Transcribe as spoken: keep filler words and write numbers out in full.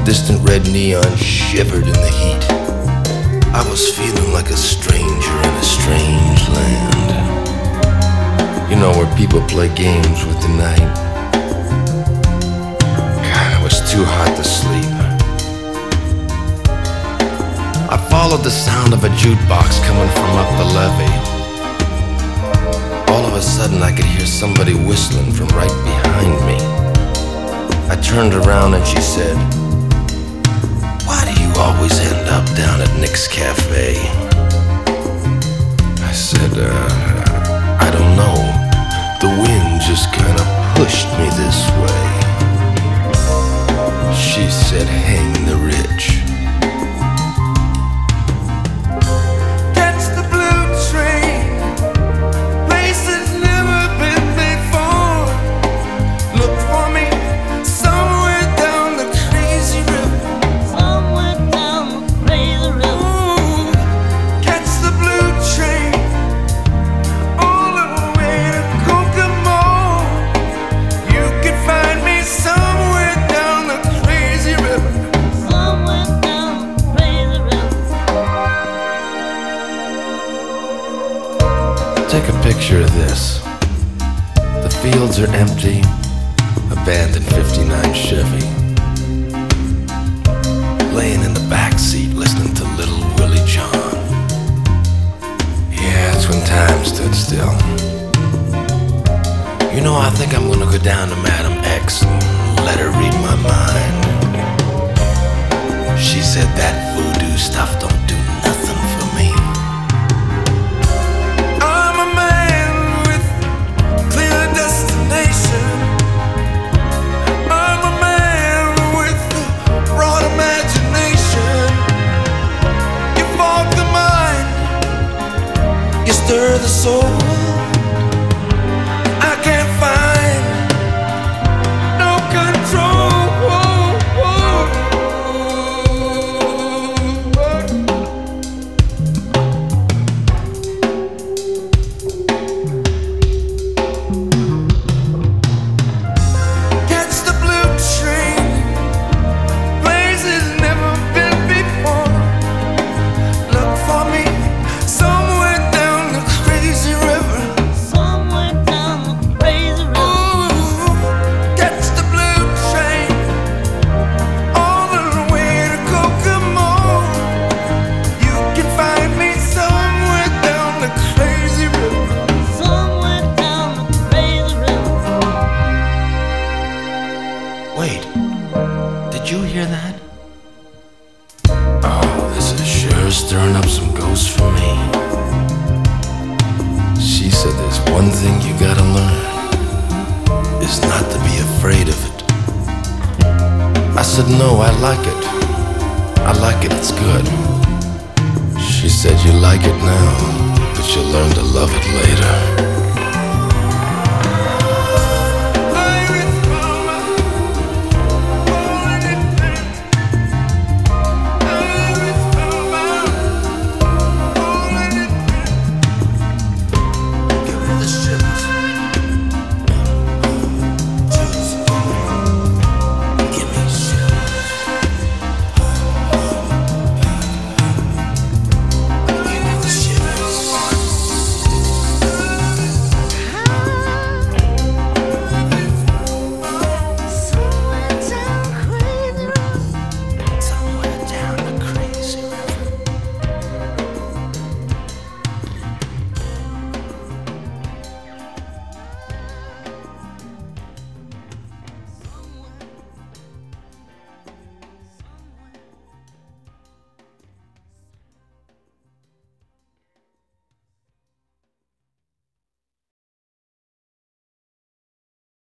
distant red neon shivered in the heat. I was feeling like a stranger in a strange land. You know, where people play games with the night. God, it was too hot to sleep. I followed the sound of a jukebox coming from up the levee. All of a sudden I could hear somebody whistling from right behind me. I turned around and she said, "Why do you always end up down at Nick's Cafe?" I said, uh, I don't know. The wind just kind of pushed me this way. She said, "Hang the rich." Take a picture of this. The fields are empty, abandoned fifty-nine Chevy. Laying in the back seat listening to Little Willie John. Yeah, that's when time stood still. You know, I think I'm gonna go down to Madam X and let her read my mind. She said that voodoo stuff don't do nothing for me. Stir the soul. I can't find no control. Catch the blue train, places never been before. Look for me somewhere down the crazy river. Somewhere down the crazy river. Ooh, catch the blue train all the way to Kokomo. You can find me somewhere down the crazy river. Somewhere down the crazy river. Wait, did you hear that? Oh, this is sure stirring up some ghosts for me. She said there's one thing you gotta learn, is not to be afraid of it. I said, no, I like it. I like it, it's good. She said, you like it now, but you'll learn to love it later.